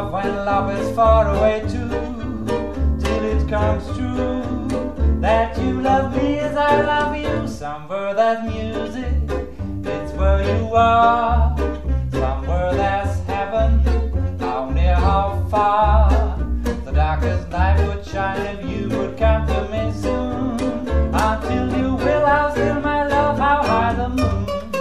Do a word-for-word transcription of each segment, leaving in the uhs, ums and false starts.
about when love is far away too, till it comes true that you love me as I love you. Somewhere there's music, it's where you are. Somewhere there's heaven, how near, how far. The darkest night would shine if you would come to me soon. Until you will, I'll still my love, how high the moon.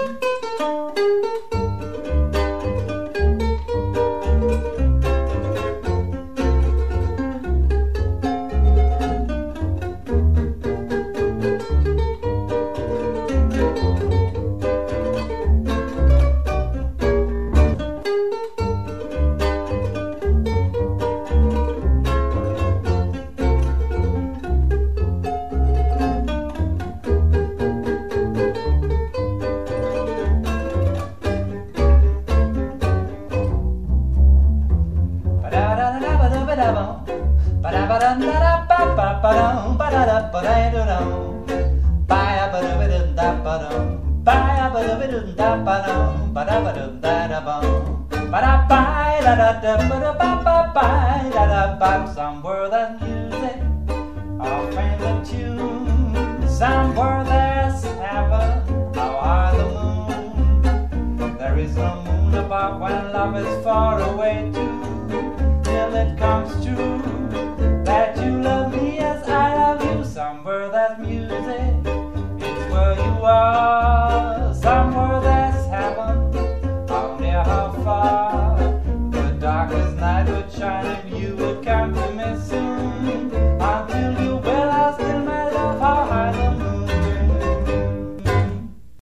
Somewhere there's music, I'll frame the tune. Somewhere there's heaven, how high the moon. There is no moon above when love is far away too, till it comes true that you love me.